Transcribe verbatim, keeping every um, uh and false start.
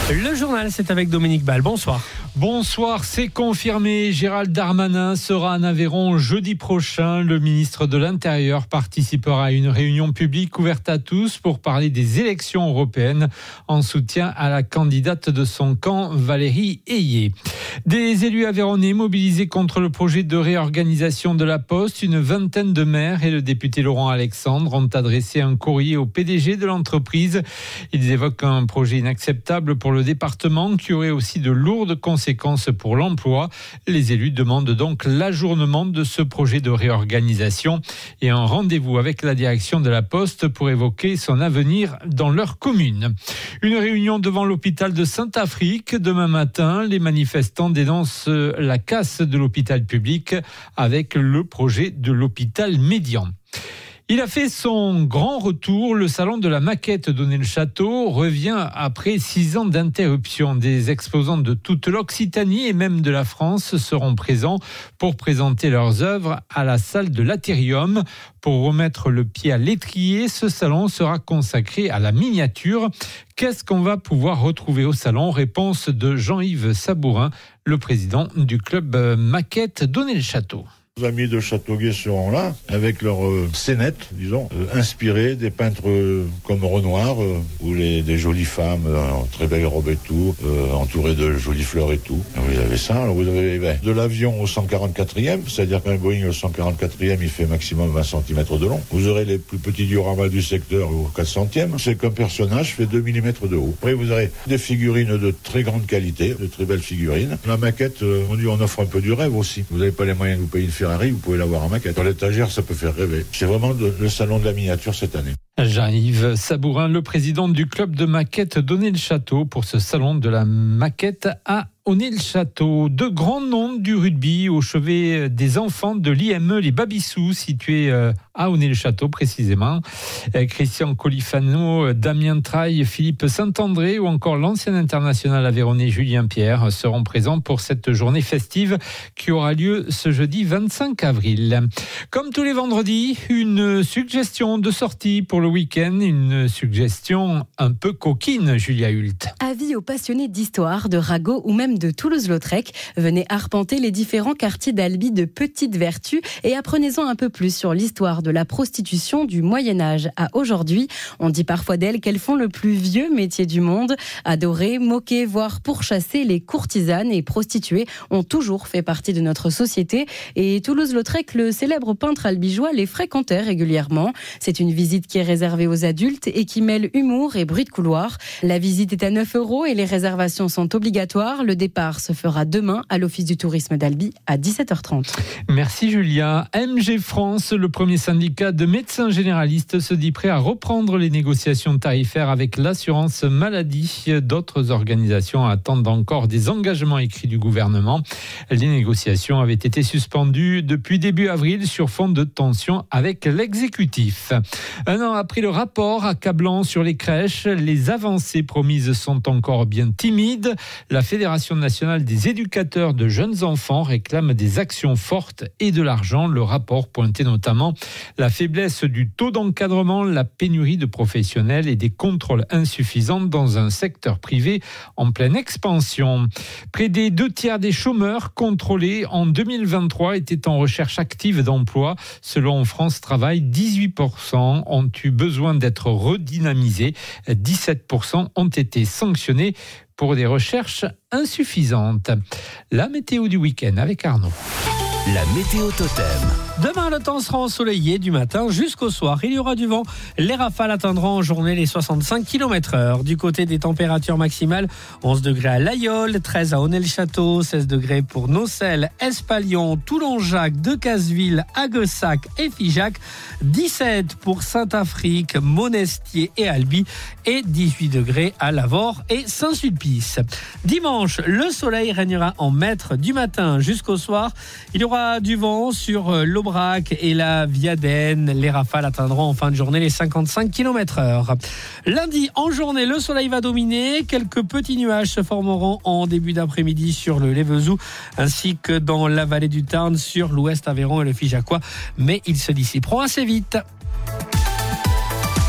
Le journal, c'est avec Dominique Ball. Bonsoir. Bonsoir, c'est confirmé. Gérald Darmanin sera en Aveyron jeudi prochain. Le ministre de l'Intérieur participera à une réunion publique ouverte à tous pour parler des élections européennes en soutien à la candidate de son camp, Valérie Ayé. Des élus aveyronnais mobilisés contre le projet de réorganisation de la Poste. Une vingtaine de maires et le député Laurent Alexandre ont adressé un courrier au P D G de l'entreprise. Ils évoquent un projet inacceptable pour le département qui aurait aussi de lourdes conséquences pour l'emploi. Les élus demandent donc l'ajournement de ce projet de réorganisation et un rendez-vous avec la direction de la Poste pour évoquer son avenir dans leur commune. Une réunion devant l'hôpital de Saint-Affrique demain matin. Les manifestants dénoncent la casse de l'hôpital public avec le projet de l'hôpital médian. Il a fait son grand retour. Le salon de la maquette d'Onet-le-Château revient après six ans d'interruption. Des exposants de toute l'Occitanie et même de la France seront présents pour présenter leurs œuvres à la salle de l'Athérium. Pour remettre le pied à l'étrier, ce salon sera consacré à la miniature. Qu'est-ce qu'on va pouvoir retrouver au salon ? Réponse de Jean-Yves Sabourin, le président du club maquette d'Onet-le-Château. Les amis de Châteauguay seront là, avec leur euh, scénette, disons, euh, inspirée des peintres euh, comme Renoir, euh, ou les, des jolies femmes, euh, en très belles robes et tout, euh, entourées de jolies fleurs et tout. Vous avez ça, alors vous avez ben, de l'avion au cent quarante-quatrième, c'est-à-dire qu'un Boeing au cent quarante-quatrième, il fait maximum vingt centimètres de long. Vous aurez les plus petits dioramas du secteur au quatre centième, c'est qu'un personnage fait deux millimètres de haut. Après, vous aurez des figurines de très grande qualité, de très belles figurines. La maquette, euh, on dit, on offre un peu du rêve aussi. Vous n'avez pas les moyens de vous payer une Ferrari, vous pouvez l'avoir en maquette. Dans l'étagère, ça peut faire rêver. C'est vraiment de, le salon de la miniature cette année. Jean-Yves Sabourin, le président du club de maquette d'Onet-le-Château pour ce salon de la maquette à Onet-le-Château. De grands noms du rugby au chevet des enfants de l'I M E, les Babissous, situés à Onet-le-Château précisément. Christian Colifano, Damien Traille, Philippe Saint-André ou encore l'ancien international aveyronnais Julien Pierre seront présents pour cette journée festive qui aura lieu ce jeudi vingt-cinq avril. Comme tous les vendredis, une suggestion de sortie pour le week-end, une suggestion un peu coquine, Julia Hult. Avis aux passionnés d'histoire, de ragots ou même de Toulouse-Lautrec, venez arpenter les différents quartiers d'Albi de Petite Vertu et apprenez-en un peu plus sur l'histoire de la prostitution du Moyen-Âge à aujourd'hui. On dit parfois d'elles qu'elles font le plus vieux métier du monde. Adorer, moquer, voire pourchasser, les courtisanes et prostituées ont toujours fait partie de notre société et Toulouse-Lautrec, le célèbre peintre albigeois, les fréquentait régulièrement. C'est une visite qui est réservée aux adultes et qui mêle humour et bruit de couloir. La visite est à neuf euros et les réservations sont obligatoires. Le départ se fera demain à l'Office du tourisme d'Albi à dix-sept heures trente. Merci Julia. M G France, le premier syndicat de médecins généralistes, se dit prêt à reprendre les négociations tarifaires avec l'assurance maladie. D'autres organisations attendent encore des engagements écrits du gouvernement. Les négociations avaient été suspendues depuis début avril sur fond de tension avec l'exécutif. Un an après le rapport accablant sur les crèches, les avancées promises sont encore bien timides. La Fédération nationale des éducateurs de jeunes enfants réclame des actions fortes et de l'argent. Le rapport pointait notamment la faiblesse du taux d'encadrement, la pénurie de professionnels et des contrôles insuffisants dans un secteur privé en pleine expansion. Près des deux tiers des chômeurs contrôlés en deux mille vingt-trois étaient en recherche active d'emploi. Selon France Travail, dix-huit pour cent ont eu besoin d'être redynamisés. dix-sept pour cent ont été sanctionnés pour des recherches insuffisantes. La météo du week-end avec Arnaud. La météo totem. Demain, le temps sera ensoleillé du matin jusqu'au soir. Il y aura du vent. Les rafales atteindront en journée les soixante-cinq kilomètres heure. Du côté des températures maximales, onze degrés à Laïol, treize à Onet-le-Château, seize degrés pour Nocelles, Espalion, Toulon-Jacques, Decazeville, Aguessac et Figeac, dix-sept pour Saint-Affrique, Monestier et Albi et dix-huit degrés à Lavore et Saint-Sulpice. Dimanche, le soleil régnera en maître du matin jusqu'au soir. Il y aura du vent sur l'Aubrac et la Viadène. Les rafales atteindront en fin de journée les cinquante-cinq kilomètres heure. Lundi, en journée, le soleil va dominer. Quelques petits nuages se formeront en début d'après-midi sur le Lévezou, ainsi que dans la vallée du Tarn, sur l'ouest Aveyron et le Figeacois. Mais ils se dissiperont assez vite.